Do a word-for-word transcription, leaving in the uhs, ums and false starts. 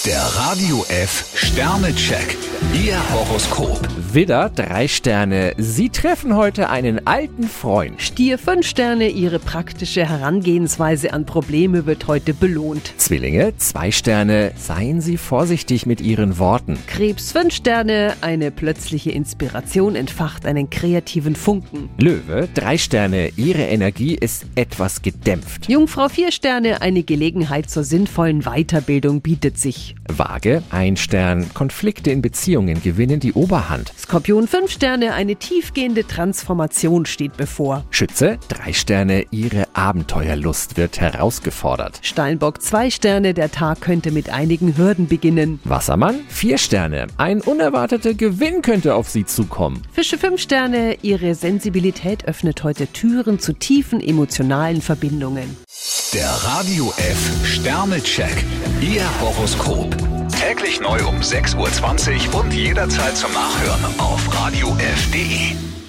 Der Radio F Sternecheck. Ihr Horoskop. Widder, drei Sterne. Sie treffen heute einen alten Freund. Stier, fünf Sterne. Ihre praktische Herangehensweise an Probleme wird heute belohnt. Zwillinge, zwei Sterne. Seien Sie vorsichtig mit Ihren Worten. Krebs, fünf Sterne. Eine plötzliche Inspiration entfacht einen kreativen Funken. Löwe, drei Sterne. Ihre Energie ist etwas gedämpft. Jungfrau, vier Sterne. Eine Gelegenheit zur sinnvollen Weiterbildung bietet sich. Waage, ein Stern. Konflikte in Beziehungen gewinnen die Oberhand. Skorpion, fünf Sterne. Eine tiefgehende Transformation steht bevor. Schütze, drei Sterne. Ihre Abenteuerlust wird herausgefordert. Steinbock, zwei Sterne. Der Tag könnte mit einigen Hürden beginnen. Wassermann, vier Sterne. Ein unerwarteter Gewinn könnte auf Sie zukommen. Fische, fünf Sterne. Ihre Sensibilität öffnet heute Türen zu tiefen emotionalen Verbindungen. Der Radio F Sternecheck. Ihr Horoskop. Täglich neu um sechs Uhr zwanzig und jederzeit zum Nachhören auf radio f punkt de.